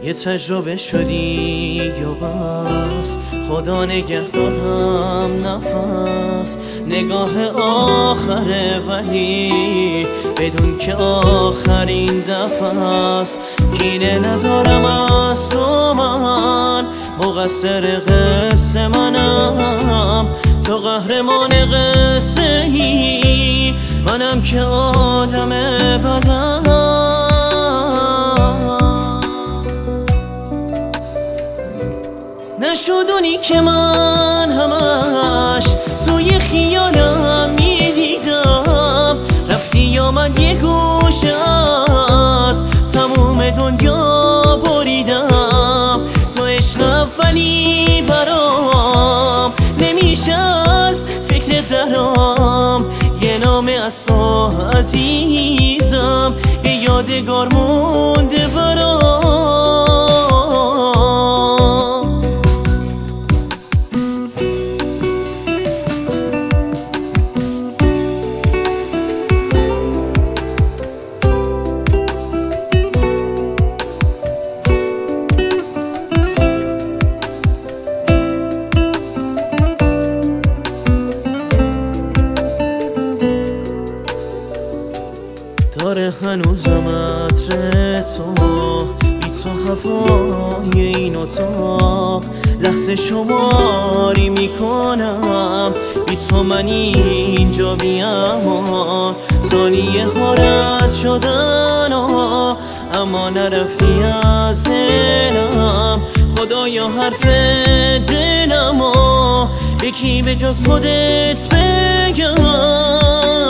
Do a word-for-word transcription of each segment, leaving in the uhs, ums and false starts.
یه تجربه شدی یا بس، خدا نگهدار هم نفس. نگاه آخره ولی بدون که آخرین دفعه است. کینه ندارم از تو، من مقصر قصه منم، تو قهرمان قصه ای، منم که آدم بدم. نشدونی که من همش توی خیالم میدیدم، رفتی یا من یه گوشه از تموم دنیا بریدم. تو عشق اولی برام نمیشه از فکر درام، یه نامه از تو عزیزم یه یادگار مونده برام. داره هنوزم عطر تو، بی تو هوای این اتاق، لحظه شماری میکنم، بی تو من اینجا بیام. ثانیه ها رد شدن اما نرفتی از دلم. خدایا حرف دلمو یکی به جز خودت بگم.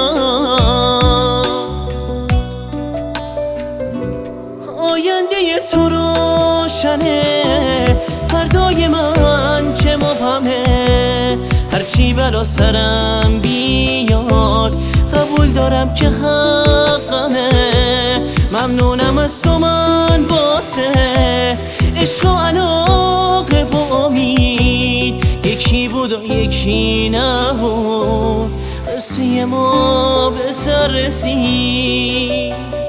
آینده تو روشنه، فردای من چه مبهمه. هرچی بلا سرم بیاد قبول دارم که حقمه. ممنونم از تو من واسه عشق و علاقه و امید، یکی بود و یکی نبود، قصه ما به سر رسید.